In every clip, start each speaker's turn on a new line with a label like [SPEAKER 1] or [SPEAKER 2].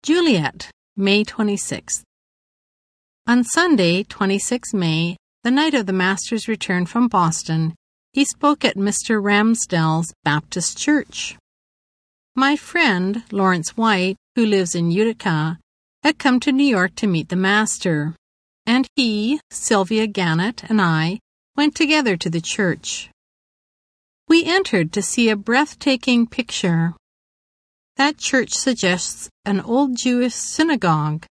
[SPEAKER 1] Juliet, May 26th. On Sunday, 26 May, the night of the Master's return from Boston, he spoke at Mr. Ramsdell's Baptist Church. My friend, Lawrence White, who lives in Utica, had come to New York to meet the Master, and he, Sylvia Gannett, and I went together to the church. We entered to see a breathtaking picture. That church suggests an old Jewish synagogue.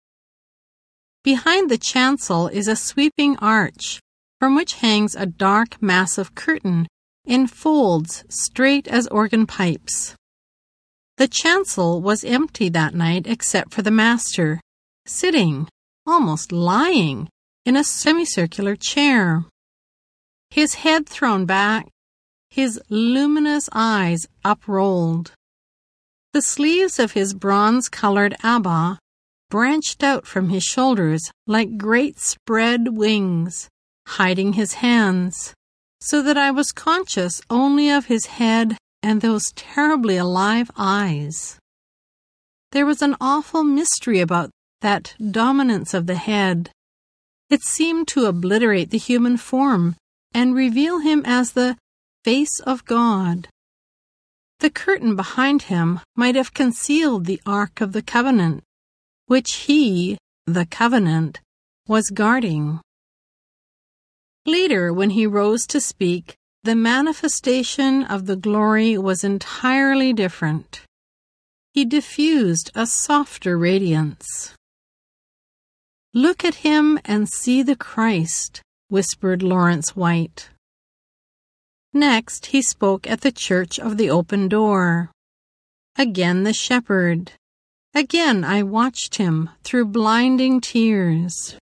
[SPEAKER 1] Behind the chancel is a sweeping arch, from which hangs a dark, massive curtain in folds straight as organ pipes. The chancel was empty that night except for the Master, sitting, almost lying, in a semicircular chair. His head thrown back, his luminous eyes uprolled. The sleeves of his bronze-colored abba branched out from his shoulders like great spread wings, hiding his hands, so that I was conscious only of his head and those terribly alive eyes. There was an awful mystery about that dominance of the head. It seemed to obliterate the human form and reveal him as the face of God. The curtain behind him might have concealed the Ark of the Covenant, which he, the Covenant, was guarding. Later, when he rose to speak, the manifestation of the glory was entirely different. He diffused a softer radiance. "Look at him and see the Christ," whispered Lawrence White. Next, he spoke at the Church of the Open Door. Again the shepherd. Again I watched him through blinding tears.